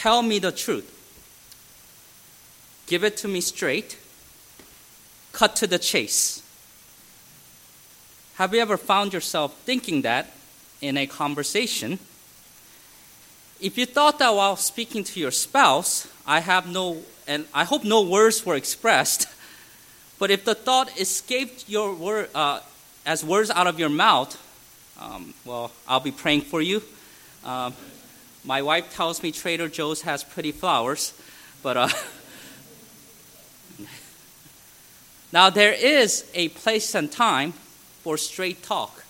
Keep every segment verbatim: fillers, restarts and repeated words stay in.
Tell me the truth. Give it to me straight. Cut to the chase. Have you ever found yourself thinking that in a conversation? If you thought that while speaking to your spouse, I have no, and I hope no words were expressed, but if the thought escaped your word uh, as words out of your mouth, um, well, I'll be praying for you. Um, my wife tells me Trader Joe's has pretty flowers, but uh, now there is a place and time for straight talk.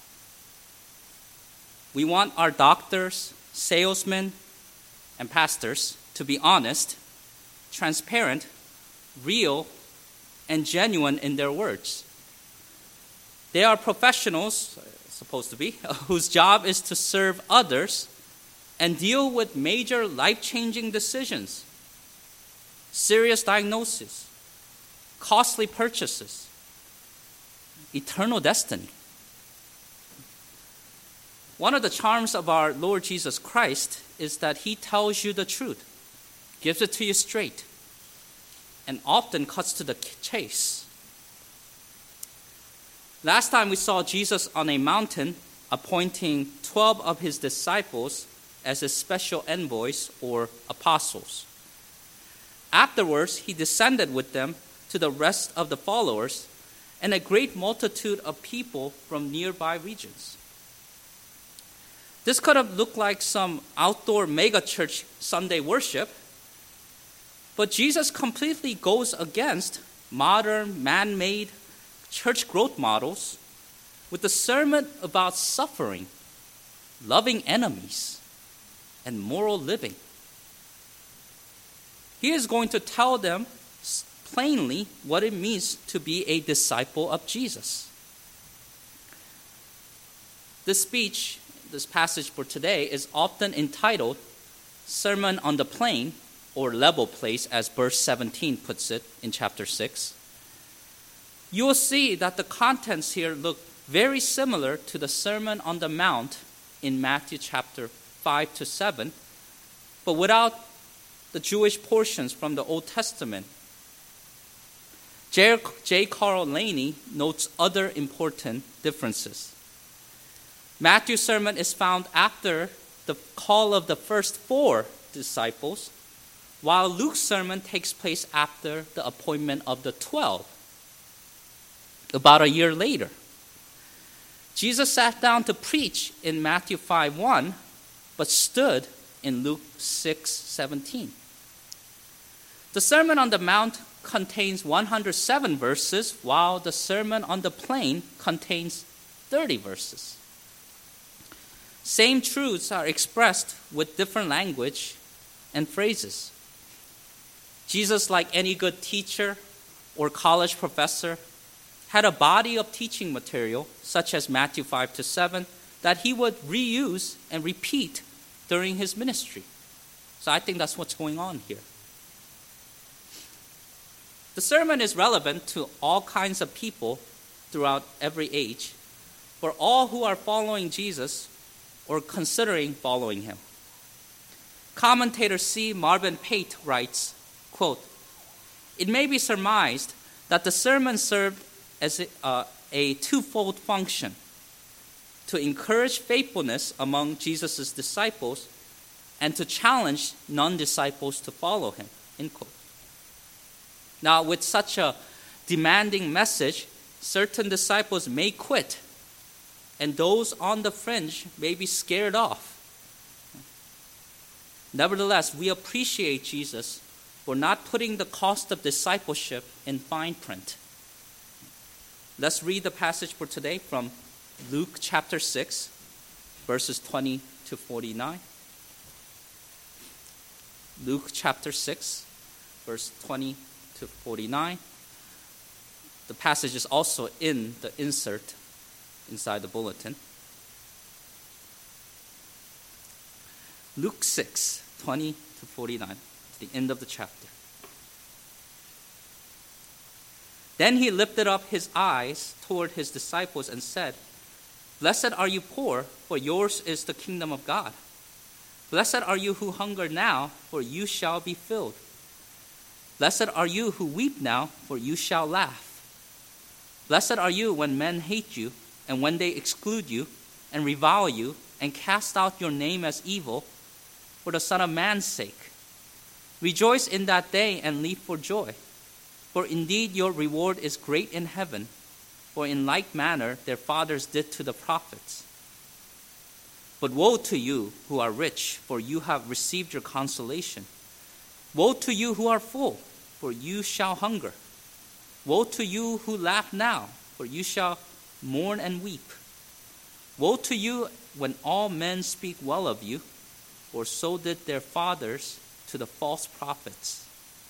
We want our doctors, salesmen, and pastors to be honest, transparent, real, and genuine in their words. They are professionals, supposed to be, whose job is to serve others and deal with major life-changing decisions, serious diagnoses, costly purchases, eternal destiny. One of the charms of our Lord Jesus Christ is that he tells you the truth, gives it to you straight, and often cuts to the chase. Last time we saw Jesus on a mountain appointing twelve of his disciples as his special envoys or apostles. Afterwards, he descended with them to the rest of the followers and a great multitude of people from nearby regions. This could have looked like some outdoor megachurch Sunday worship, but Jesus completely goes against modern, man-made church growth models with a sermon about suffering, loving enemies, and moral living. He is going to tell them plainly what it means to be a disciple of Jesus. This speech, this passage for today, is often entitled Sermon on the Plain, or level place, as verse seventeen puts it in chapter six. You will see that the contents here look very similar to the Sermon on the Mount in Matthew chapter five to seven, but without the Jewish portions from the Old Testament. J. J. Carl Laney notes other important differences. Matthew's sermon is found after the call of the first four disciples, while Luke's sermon takes place after the appointment of the twelve, about a year later. Jesus sat down to preach in Matthew five one, but stood in Luke six seventeen. The Sermon on the Mount contains one hundred seven verses, while the Sermon on the Plain contains thirty verses. Same truths are expressed with different language and phrases. Jesus, like any good teacher or college professor, had a body of teaching material, such as Matthew five to seven, that he would reuse and repeat during his ministry. So I think that's what's going on here. The sermon is relevant to all kinds of people throughout every age, for all who are following Jesus or considering following him. Commentator C. Marvin Pate writes, quote, "It may be surmised that the sermon served as a, uh, a twofold function: to encourage faithfulness among Jesus' disciples and to challenge non-disciples to follow him," end quote. Now, with such a demanding message, certain disciples may quit, and those on the fringe may be scared off. Nevertheless, we appreciate Jesus for not putting the cost of discipleship in fine print. Let's read the passage for today from Luke chapter six, verses twenty to forty-nine. Luke chapter six, verse twenty to forty-nine. The passage is also in the insert inside the bulletin. Luke six, twenty to forty-nine, the end of the chapter. Then he lifted up his eyes toward his disciples and said, "Blessed are you poor, for yours is the kingdom of God. Blessed are you who hunger now, for you shall be filled. Blessed are you who weep now, for you shall laugh. Blessed are you when men hate you, and when they exclude you, and revile you, and cast out your name as evil, for the Son of Man's sake. Rejoice in that day and leap for joy, for indeed your reward is great in heaven, for in like manner their fathers did to the prophets. But woe to you who are rich, for you have received your consolation. Woe to you who are full, for you shall hunger. Woe to you who laugh now, for you shall mourn and weep. Woe to you when all men speak well of you, for so did their fathers to the false prophets.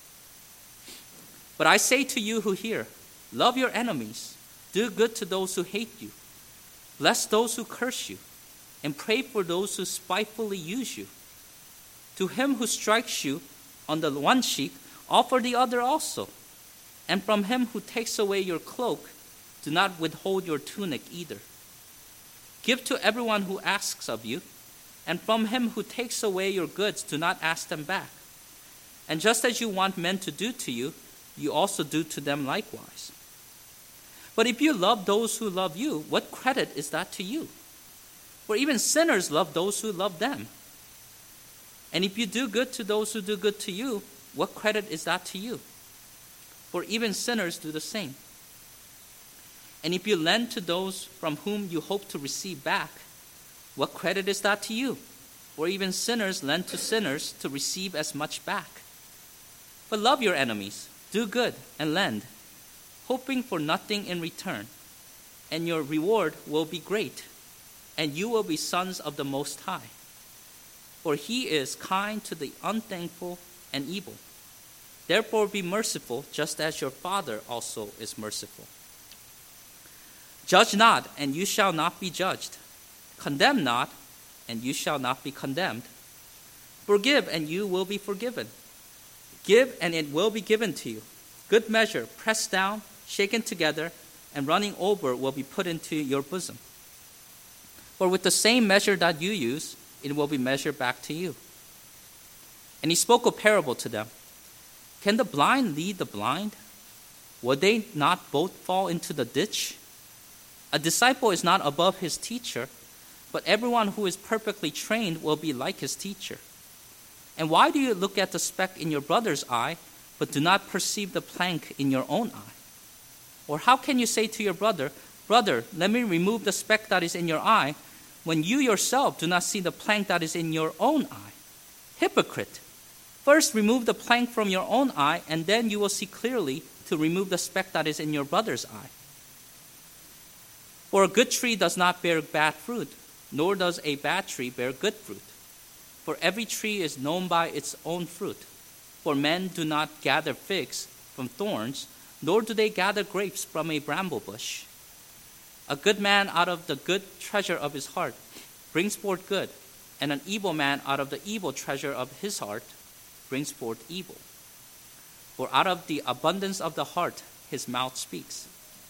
But I say to you who hear, love your enemies, do good to those who hate you, bless those who curse you, and pray for those who spitefully use you. To him who strikes you on the one cheek, offer the other also. And from him who takes away your cloak, do not withhold your tunic either. Give to everyone who asks of you, and from him who takes away your goods, do not ask them back. And just as you want men to do to you, you also do to them likewise. But if you love those who love you, what credit is that to you? For even sinners love those who love them. And if you do good to those who do good to you, what credit is that to you? For even sinners do the same. And if you lend to those from whom you hope to receive back, what credit is that to you? For even sinners lend to sinners to receive as much back. But love your enemies, do good, and lend, hoping for nothing in return. And your reward will be great, and you will be sons of the Most High. For he is kind to the unthankful and evil. Therefore be merciful, just as your Father also is merciful. Judge not, and you shall not be judged. Condemn not, and you shall not be condemned. Forgive, and you will be forgiven. Give, and it will be given to you. Good measure, pressed down, shaken together, and running over will be put into your bosom. For with the same measure that you use, it will be measured back to you. And he spoke a parable to them. Can the blind lead the blind? Will they not both fall into the ditch? A disciple is not above his teacher, but everyone who is perfectly trained will be like his teacher. And why do you look at the speck in your brother's eye, but do not perceive the plank in your own eye? Or how can you say to your brother, Brother, let me remove the speck that is in your eye, when you yourself do not see the plank that is in your own eye? Hypocrite! First remove the plank from your own eye, and then you will see clearly to remove the speck that is in your brother's eye. For a good tree does not bear bad fruit, nor does a bad tree bear good fruit. For every tree is known by its own fruit. For men do not gather figs from thorns, nor do they gather grapes from a bramble bush. A good man out of the good treasure of his heart brings forth good, and an evil man out of the evil treasure of his heart brings forth evil. For out of the abundance of the heart his mouth speaks.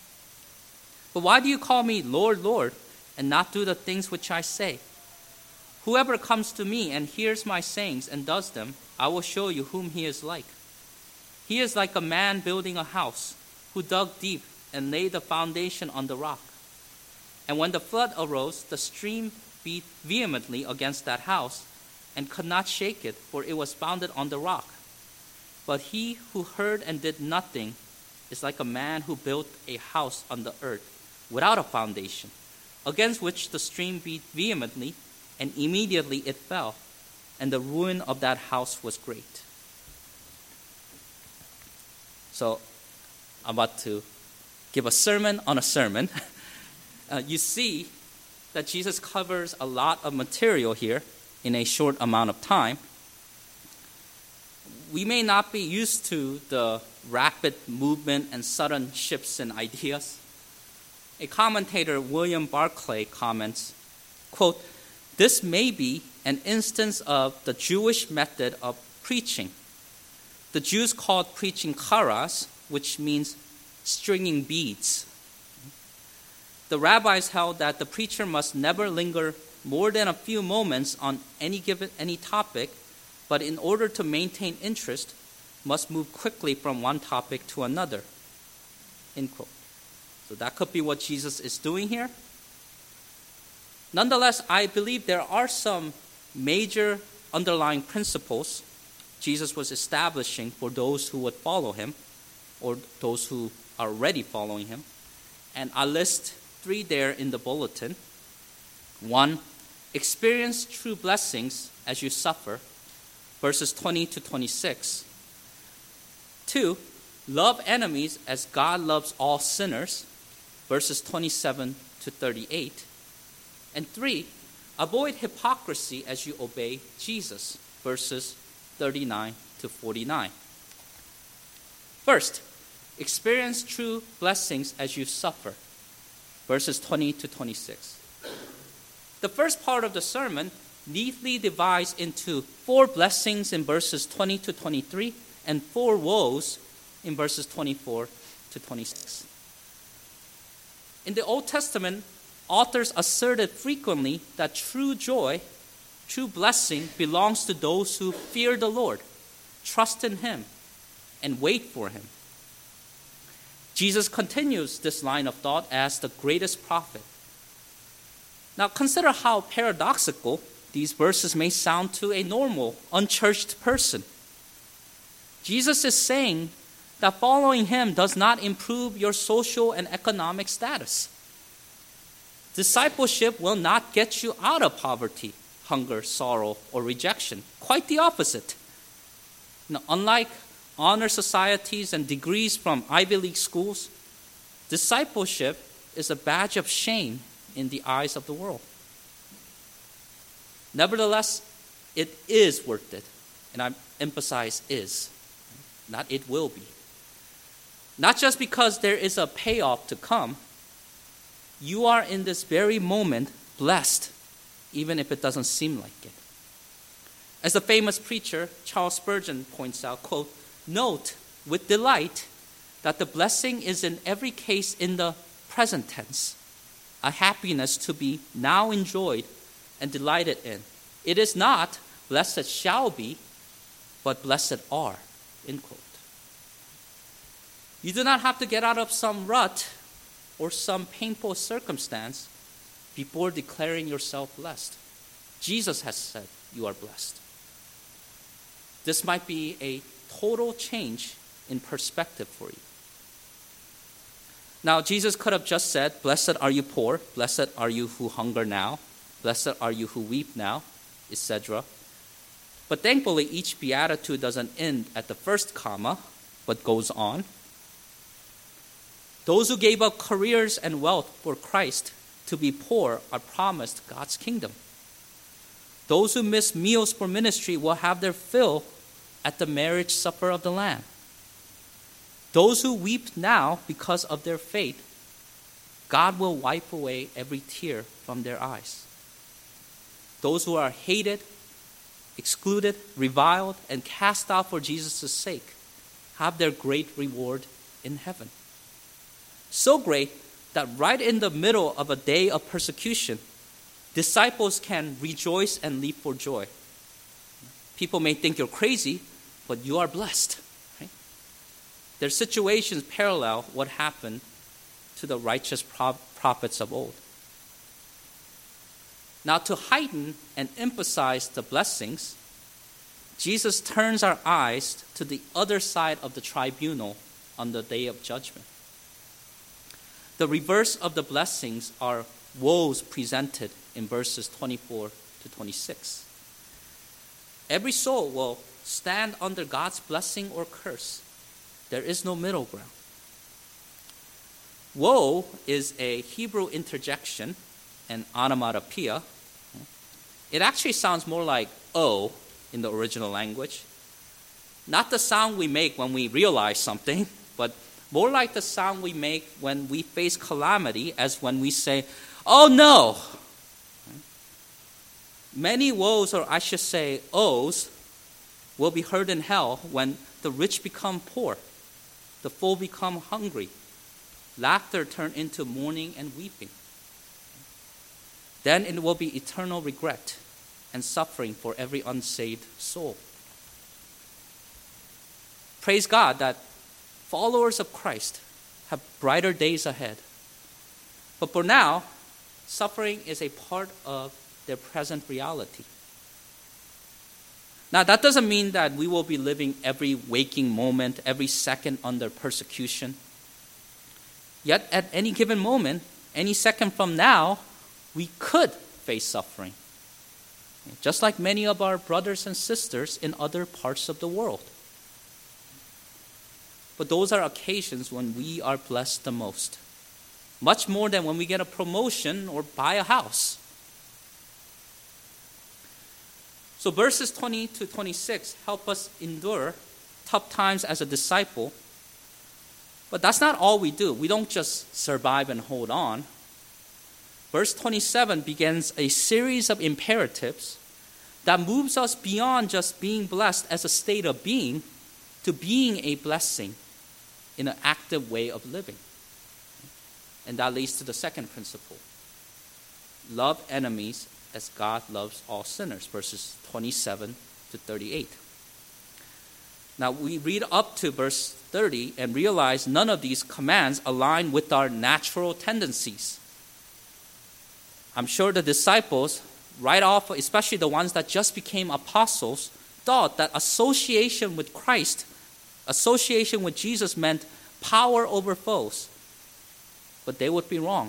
But why do you call me Lord, Lord, and not do the things which I say? Whoever comes to me and hears my sayings and does them, I will show you whom he is like. He is like a man building a house, who dug deep and laid the foundation on the rock. And when the flood arose, the stream beat vehemently against that house, and could not shake it, for it was founded on the rock. But he who heard and did nothing is like a man who built a house on the earth without a foundation, against which the stream beat vehemently, and immediately it fell, and the ruin of that house was great. So I'm about to give a sermon on a sermon. uh, you see that Jesus covers a lot of material here in a short amount of time. We may not be used to the rapid movement and sudden shifts in ideas. A commentator, William Barclay, comments, quote, "This may be an instance of the Jewish method of preaching. The Jews called preaching charas, which means stringing beads. The rabbis held that the preacher must never linger more than a few moments on any given any topic, but in order to maintain interest, must move quickly from one topic to another. End quote. So that could be what Jesus is doing here. Nonetheless, I believe there are some major underlying principles Jesus was establishing for those who would follow him, or those who are already following him. And I list three there in the bulletin. One, experience true blessings as you suffer, verses twenty to twenty-six. Two, love enemies as God loves all sinners, verses twenty-seven to thirty-eight. And three, avoid hypocrisy as you obey Jesus, verses thirty-nine to forty-nine. First, experience true blessings as you suffer, verses twenty to twenty-six. The first part of the sermon neatly divides into four blessings in verses twenty to twenty-three and four woes in verses twenty-four to twenty-six. In the Old Testament, authors asserted frequently that true joy, true blessing belongs to those who fear the Lord, trust in him, and wait for him. Jesus continues this line of thought as the greatest prophet. Now consider how paradoxical these verses may sound to a normal, unchurched person. Jesus is saying that following him does not improve your social and economic status. Discipleship will not get you out of poverty, hunger, sorrow, or rejection. Quite the opposite. Now, unlike honor societies and degrees from Ivy League schools, discipleship is a badge of shame in the eyes of the world. Nevertheless, it is worth it. And I emphasize is, not it will be. Not just because there is a payoff to come. You are in this very moment blessed, even if it doesn't seem like it. As the famous preacher Charles Spurgeon points out, quote, note with delight that the blessing is in every case in the present tense, a happiness to be now enjoyed and delighted in. It is not blessed shall be, but blessed are, end quote. You do not have to get out of some rut or some painful circumstance before declaring yourself blessed. Jesus has said you are blessed. This might be a total change in perspective for you. Now, Jesus could have just said, blessed are you poor, blessed are you who hunger now, blessed are you who weep now, et cetera. But thankfully, each beatitude doesn't end at the first comma, but goes on. Those who gave up careers and wealth for Christ to be poor are promised God's kingdom. Those who miss meals for ministry will have their fill at the marriage supper of the Lamb. Those who weep now because of their faith, God will wipe away every tear from their eyes. Those who are hated, excluded, reviled, and cast out for Jesus' sake have their great reward in heaven. So great that right in the middle of a day of persecution, disciples can rejoice and leap for joy. People may think you're crazy, but you are blessed. Right? Their situations parallel what happened to the righteous prophets of old. Now, to heighten and emphasize the blessings, Jesus turns our eyes to the other side of the tribunal on the day of judgment. The reverse of the blessings are woes presented in verses twenty-four to twenty-six. Every soul will stand under God's blessing or curse. There is no middle ground. Woe is a Hebrew interjection, an onomatopoeia. It actually sounds more like oh in the original language. Not the sound we make when we realize something, but more like the sound we make when we face calamity, as when we say, oh no. Many woes, or I should say ohs, will be heard in hell when the rich become poor, the full become hungry, laughter turn into mourning and weeping. then it will be eternal regret and suffering for every unsaved soul. Praise God that followers of Christ have brighter days ahead. But for now, suffering is a part of their present reality. Now, that doesn't mean that we will be living every waking moment, every second under persecution. Yet, at any given moment, any second from now, we could face suffering, just like many of our brothers and sisters in other parts of the world. But those are occasions when we are blessed the most, much more than when we get a promotion or buy a house. So verses twenty to twenty-six help us endure tough times as a disciple. But that's not all we do. We don't just survive and hold on. Verse twenty-seven begins a series of imperatives that moves us beyond just being blessed as a state of being to being a blessing in an active way of living. And that leads to the second principle. Love enemies as God loves all sinners, verses twenty-seven to thirty-eight. Now we read up to verse thirty and realize none of these commands align with our natural tendencies. I'm sure the disciples, right off, especially the ones that just became apostles, thought that association with Christ, association with Jesus meant power over foes. But they would be wrong.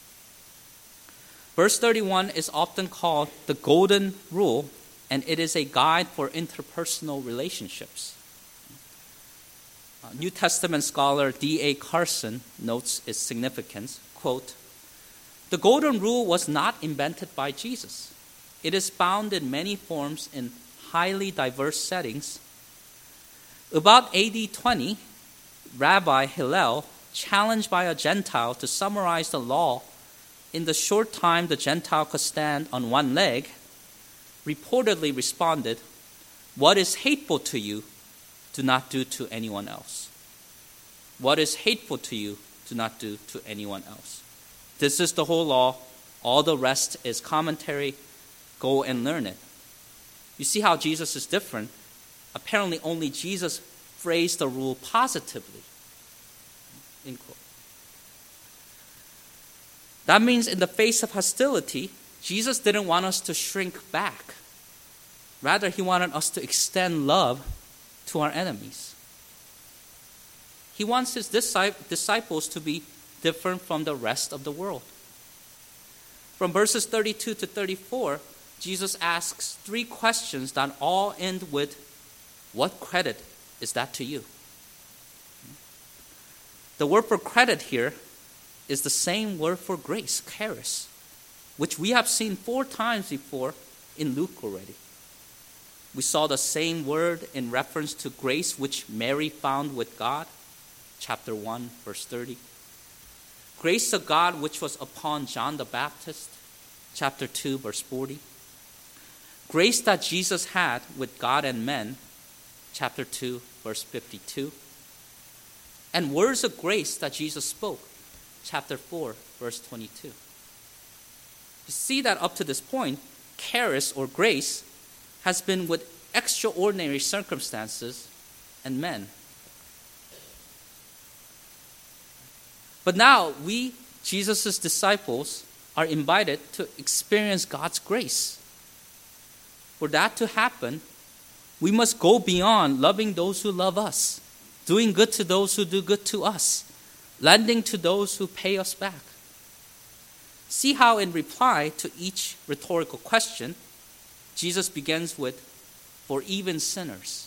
Verse thirty-one is often called the golden rule, and it is a guide for interpersonal relationships. Uh, New Testament scholar D A Carson notes its significance, quote, "The golden rule was not invented by Jesus. It is found in many forms in highly diverse settings. About A D twenty, Rabbi Hillel, challenged by a Gentile to summarize the law in the short time the Gentile could stand on one leg, reportedly responded, 'What is hateful to you, do not do to anyone else. What is hateful to you, do not do to anyone else. This is the whole law. All the rest is commentary. Go and learn it.'" You see how Jesus is different? Apparently only Jesus phrased the rule positively. End quote. That means in the face of hostility, Jesus didn't want us to shrink back. Rather, he wanted us to extend love to our enemies. He wants his disciples to be different from the rest of the world. From verses thirty-two to thirty-four, Jesus asks three questions that all end with, "What credit is that to you?" The word for credit here is the same word for grace, charis, which we have seen four times before in Luke already. We saw the same word in reference to grace which Mary found with God, chapter one, verse thirty. Grace of God which was upon John the Baptist, chapter two, verse forty. Grace that Jesus had with God and men, chapter two, verse fifty-two. And words of grace that Jesus spoke, chapter four, verse twenty-two. You see that up to this point, charis or grace has been with extraordinary circumstances and men. But now we, Jesus' disciples, are invited to experience God's grace. For that to happen, we must go beyond loving those who love us, doing good to those who do good to us, lending to those who pay us back. See how in reply to each rhetorical question, Jesus begins with, "For even sinners."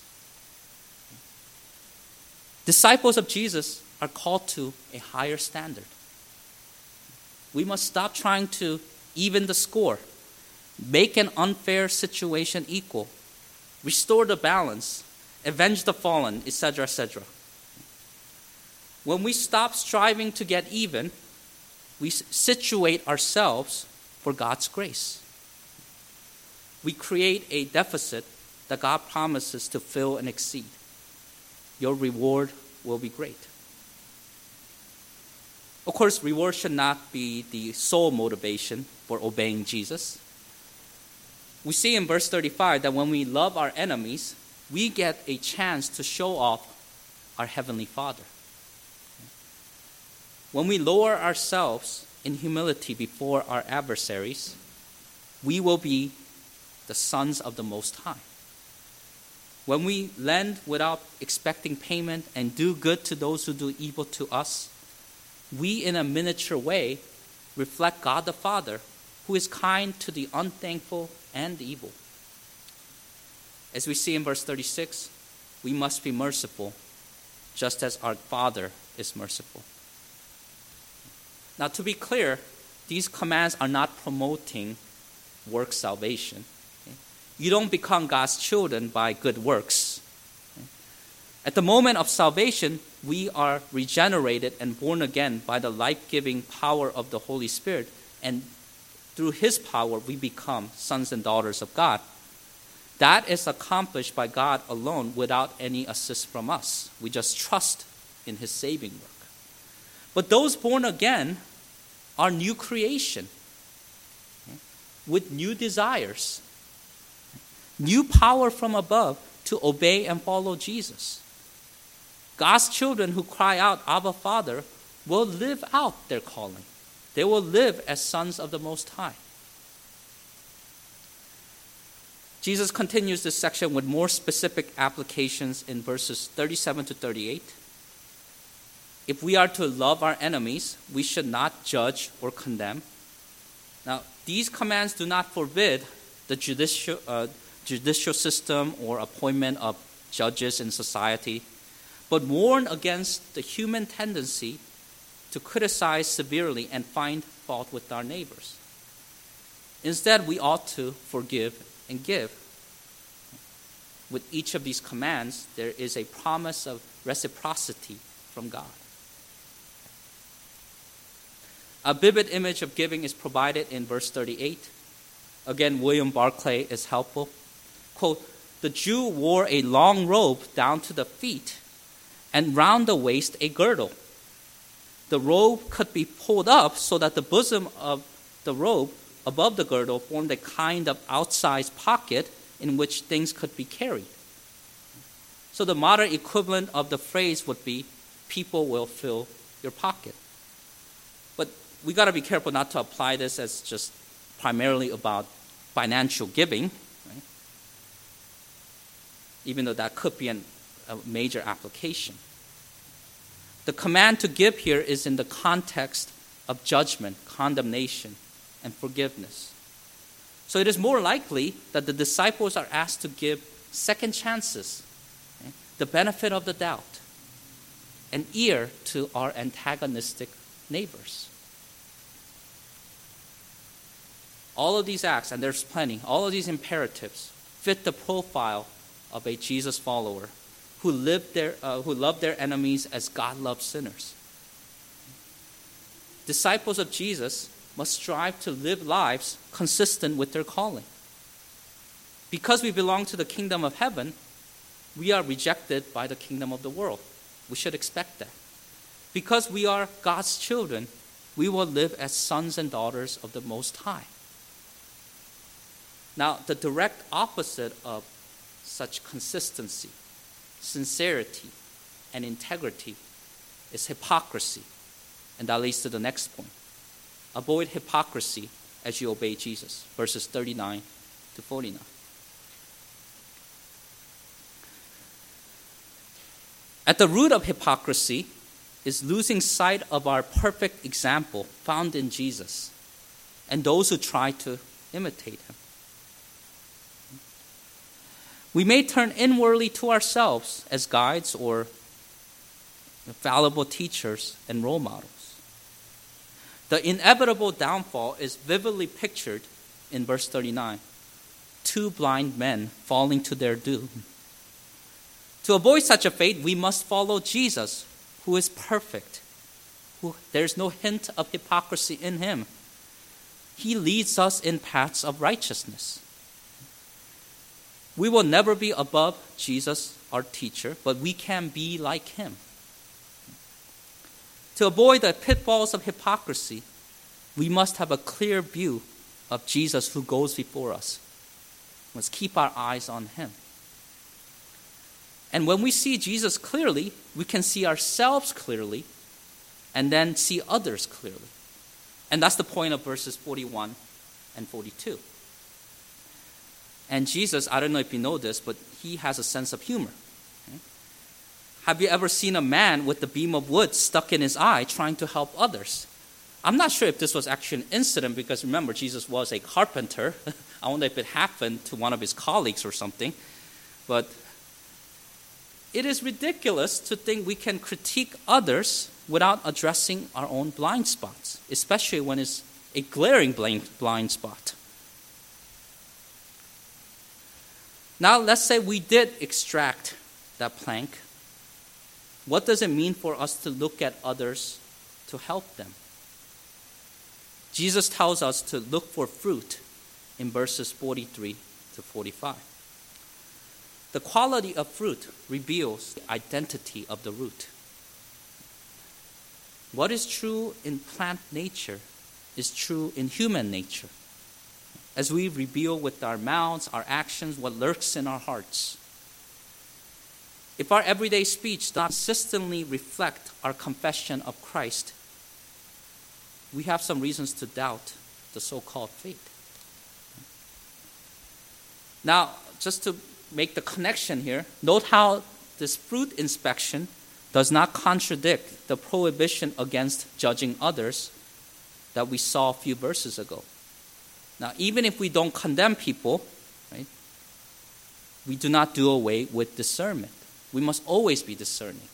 Disciples of Jesus are called to a higher standard. We must stop trying to even the score, make an unfair situation equal, restore the balance, avenge the fallen, et cetera, et cetera. When we stop striving to get even, we situate ourselves for God's grace. We create a deficit that God promises to fill and exceed. Your reward will be great. Of course, reward should not be the sole motivation for obeying Jesus. We see in verse thirty-five that when we love our enemies, we get a chance to show off our Heavenly Father. When we lower ourselves in humility before our adversaries, we will be the sons of the Most High. When we lend without expecting payment and do good to those who do evil to us, we in a miniature way reflect God the Father, who is kind to the unthankful and evil. As we see in verse thirty-six, we must be merciful, just as our Father is merciful. Now, to be clear, these commands are not promoting work salvation. Okay? You don't become God's children by good works. Okay? At the moment of salvation, we are regenerated and born again by the life-giving power of the Holy Spirit, and through His power, we become sons and daughters of God. That is accomplished by God alone without any assist from us. We just trust in His saving work. But those born again are new creation, okay, with new desires, new power from above to obey and follow Jesus. God's children who cry out, Abba, Father, will live out their calling. They will live as sons of the Most High. Jesus continues this section with more specific applications in verses thirty-seven to thirty-eight. If we are to love our enemies, we should not judge or condemn. Now, these commands do not forbid the judicial, uh, judicial system or appointment of judges in society, but warn against the human tendency to criticize severely and find fault with our neighbors. Instead, we ought to forgive and give. With each of these commands, there is a promise of reciprocity from God. A vivid image of giving is provided in verse thirty-eight. Again, William Barclay is helpful. Quote, the Jew wore a long robe down to the feet and round the waist a girdle. The robe could be pulled up so that the bosom of the robe above the girdle formed a kind of outsized pocket in which things could be carried. So the modern equivalent of the phrase would be, people will fill your pocket. But we got to be careful not to apply this as just primarily about financial giving, right? Even though that could be an, a major application. The command to give here is in the context of judgment, condemnation, and forgiveness. So it is more likely that the disciples are asked to give second chances, okay, the benefit of the doubt, an ear to our antagonistic neighbors. All of these acts, and there's plenty, all of these imperatives fit the profile of a Jesus follower who lived their, uh, who loved their enemies as God loves sinners. Disciples of Jesus must strive to live lives consistent with their calling. Because we belong to the kingdom of heaven, we are rejected by the kingdom of the world. We should expect that. Because we are God's children, we will live as sons and daughters of the Most High. Now, the direct opposite of such consistency, sincerity, and integrity is hypocrisy. And that leads to the next point. Avoid hypocrisy as you obey Jesus. Verses thirty-nine to forty-nine. At the root of hypocrisy is losing sight of our perfect example found in Jesus and those who try to imitate him. We may turn inwardly to ourselves as guides or fallible teachers and role models. The inevitable downfall is vividly pictured in verse thirty-nine. Two blind men falling to their doom. To avoid such a fate, we must follow Jesus, who is perfect. Who, there's no hint of hypocrisy in him. He leads us in paths of righteousness. We will never be above Jesus, our teacher, but we can be like him. To avoid the pitfalls of hypocrisy, we must have a clear view of Jesus who goes before us. We must keep our eyes on him. And when we see Jesus clearly, we can see ourselves clearly and then see others clearly. And that's the point of verses forty-one and forty-two. And Jesus, I don't know if you know this, but he has a sense of humor. Okay? Have you ever seen a man with a beam of wood stuck in his eye trying to help others? I'm not sure if this was actually an incident because remember, Jesus was a carpenter. I wonder if it happened to one of his colleagues or something. But it is ridiculous to think we can critique others without addressing our own blind spots, especially when it's a glaring blind, blind spot. Now, let's say we did extract that plank. What does it mean for us to look at others to help them? Jesus tells us to look for fruit in verses forty-three to forty-five. The quality of fruit reveals the identity of the root. What is true in plant nature is true in human nature. As we reveal with our mouths, our actions, what lurks in our hearts. If our everyday speech does not consistently reflect our confession of Christ, we have some reasons to doubt the so-called faith. Now, just to make the connection here, note how this fruit inspection does not contradict the prohibition against judging others that we saw a few verses ago. Now, even if we don't condemn people, right, we do not do away with discernment. We must always be discerning.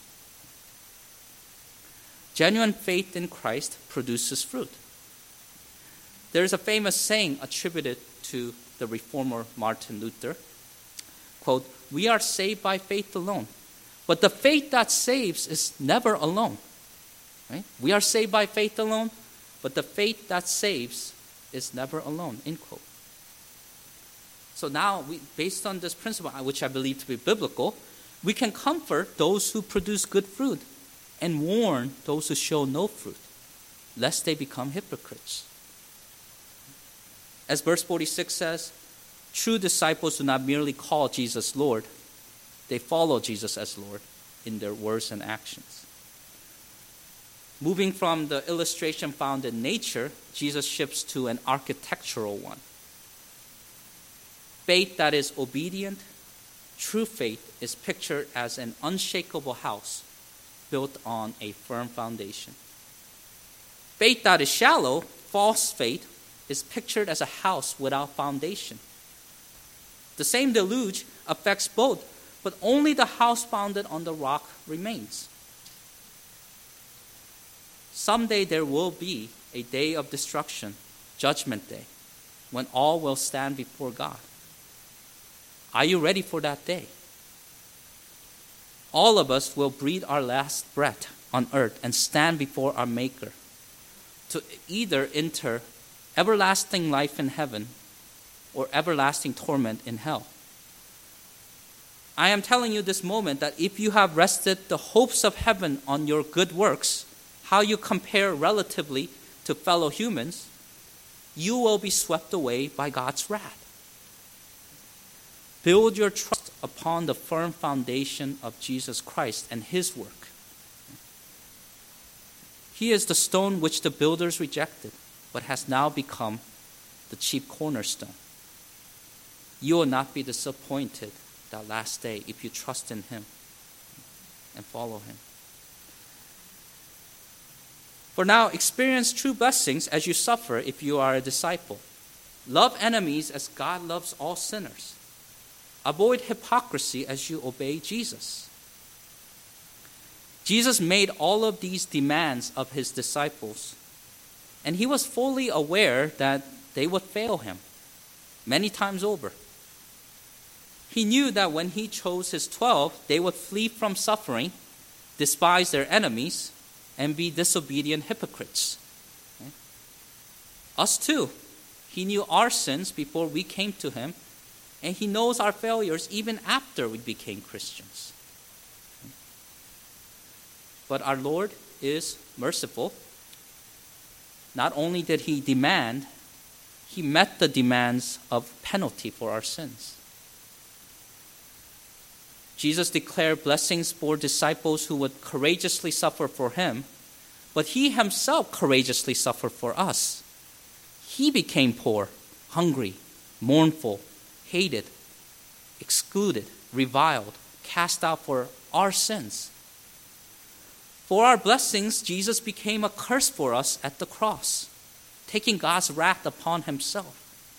Genuine faith in Christ produces fruit. There is a famous saying attributed to the reformer Martin Luther. Quote, "We are saved by faith alone, but the faith that saves is never alone." Right? We are saved by faith alone, but the faith that saves is never alone, end quote. So now, we, based on this principle, which I believe to be biblical, we can comfort those who produce good fruit and warn those who show no fruit, lest they become hypocrites. As verse forty-six says, true disciples do not merely call Jesus Lord, they follow Jesus as Lord in their words and actions. Moving from the illustration found in nature, Jesus shifts to an architectural one. Faith that is obedient, true faith is pictured as an unshakable house built on a firm foundation. Faith that is shallow, false faith, is pictured as a house without foundation. The same deluge affects both, but only the house founded on the rock remains. Someday there will be a day of destruction, Judgment Day, when all will stand before God. Are you ready for that day? All of us will breathe our last breath on earth and stand before our Maker to either enter everlasting life in heaven or everlasting torment in hell. I am telling you this moment that if you have rested the hopes of heaven on your good works, how you compare relatively to fellow humans, you will be swept away by God's wrath. Build your trust upon the firm foundation of Jesus Christ and his work. He is the stone which the builders rejected, but has now become the chief cornerstone. You will not be disappointed that last day if you trust in him and follow him. For now, experience true blessings as you suffer if you are a disciple. Love enemies as God loves all sinners. Avoid hypocrisy as you obey Jesus. Jesus made all of these demands of his disciples, and he was fully aware that they would fail him many times over. He knew that when he chose his twelve, they would flee from suffering, despise their enemies, and be disobedient hypocrites. Okay? Us too. He knew our sins before we came to him, and he knows our failures even after we became Christians. But our Lord, is merciful. Not only did he demand, he met the demands of penalty for our sins. Jesus declared blessings for disciples who would courageously suffer for him, but he himself courageously suffered for us. He became poor, hungry, mournful, hated, excluded, reviled, cast out for our sins. For our blessings, Jesus became a curse for us at the cross, taking God's wrath upon himself.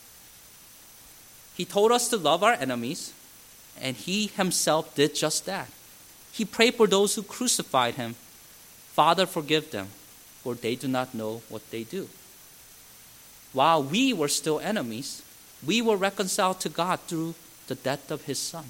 He told us to love our enemies, and he himself did just that. He prayed for those who crucified him. Father, forgive them, for they do not know what they do. While we were still enemies, we were reconciled to God through the death of his Son.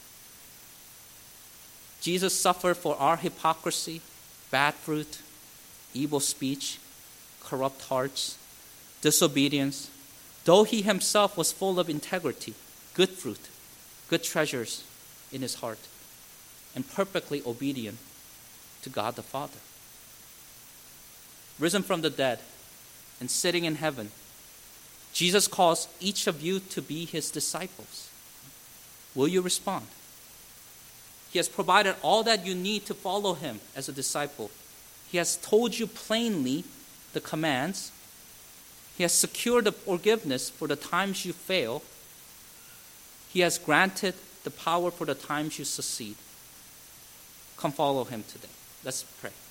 Jesus suffered for our hypocrisy, bad fruit, evil speech, corrupt hearts, disobedience, though he himself was full of integrity, good fruit, good treasures in his heart, and perfectly obedient to God the Father. Risen from the dead and sitting in heaven, Jesus calls each of you to be his disciples. Will you respond? He has provided all that you need to follow him as a disciple. He has told you plainly the commands. He has secured the forgiveness for the times you fail. He has granted the power for the times you succeed. Come follow him today. Let's pray.